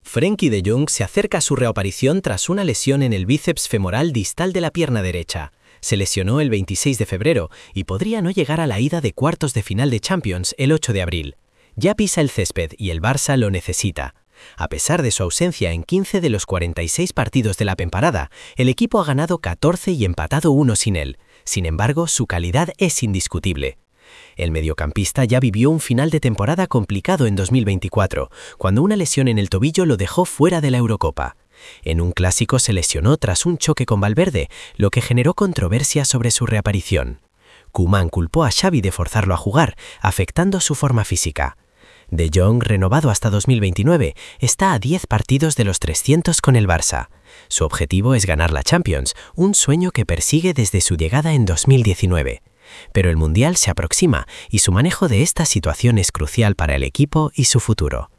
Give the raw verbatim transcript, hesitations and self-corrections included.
Frenkie de Jong se acerca a su reaparición tras una lesión en el bíceps femoral distal de la pierna derecha. Se lesionó el veintiséis de febrero y podría no llegar a la ida de cuartos de final de Champions el ocho de abril. Ya pisa el césped y el Barça lo necesita. A pesar de su ausencia en quince de los cuarenta y seis partidos de la temporada, el equipo ha ganado catorce y empatado uno sin él. Sin embargo, su calidad es indiscutible. El mediocampista ya vivió un final de temporada complicado en dos mil veinticuatro, cuando una lesión en el tobillo lo dejó fuera de la Eurocopa. En un clásico se lesionó tras un choque con Valverde, lo que generó controversia sobre su reaparición. Koeman culpó a Xavi de forzarlo a jugar, afectando su forma física. De Jong, renovado hasta dos mil veintinueve, está a diez partidos de los trescientos con el Barça. Su objetivo es ganar la Champions, un sueño que persigue desde su llegada en dos mil diecinueve. Pero el Mundial se aproxima y su manejo de esta situación es crucial para el equipo y su futuro.